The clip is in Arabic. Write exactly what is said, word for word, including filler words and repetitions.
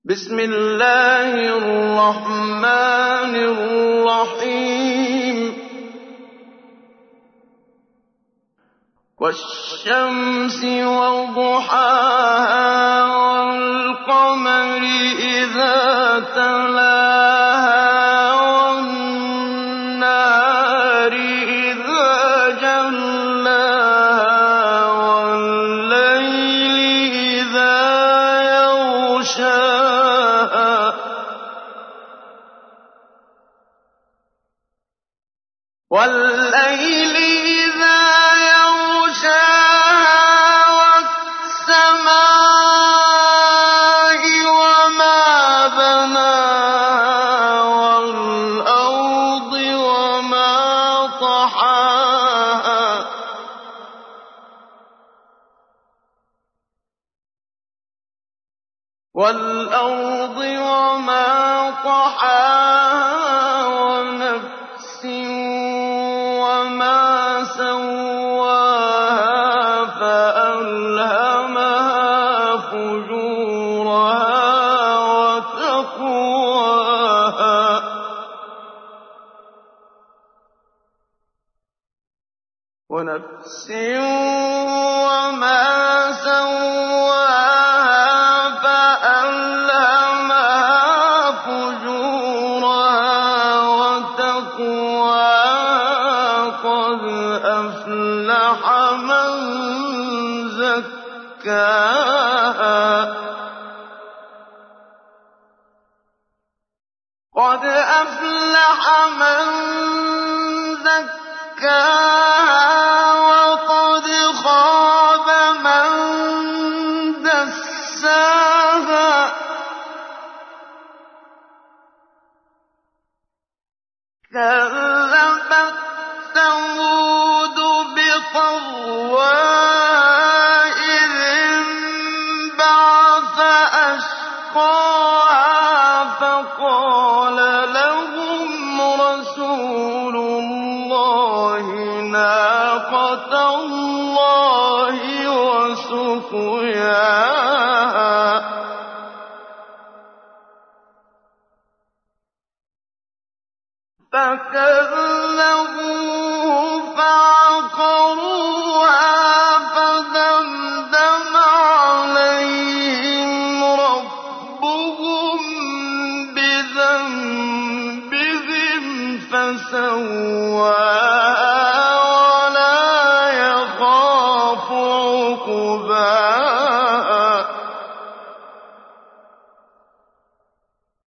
بسم الله الرحمن الرحيم والشمس وضحاها والقمر إذا تلاها والنهار إذا جلاها والليل إذا يغشاها والليل إذا يغشاها والسماء وما بناها والأرض وما طحاها والأرض وما طحاها ونفس وما سواها فألهمها فجورها وتقواها ونفس وما سواها فألهمها فجورها وتقواها قد أفلح من زكاها قد أفلح من زكاها وقد خاب من دساها كذبت ثمود بطغواها إذ انبعث أشقاها فقال لهم رسول الله ناقة الله وسقياها فكذبوا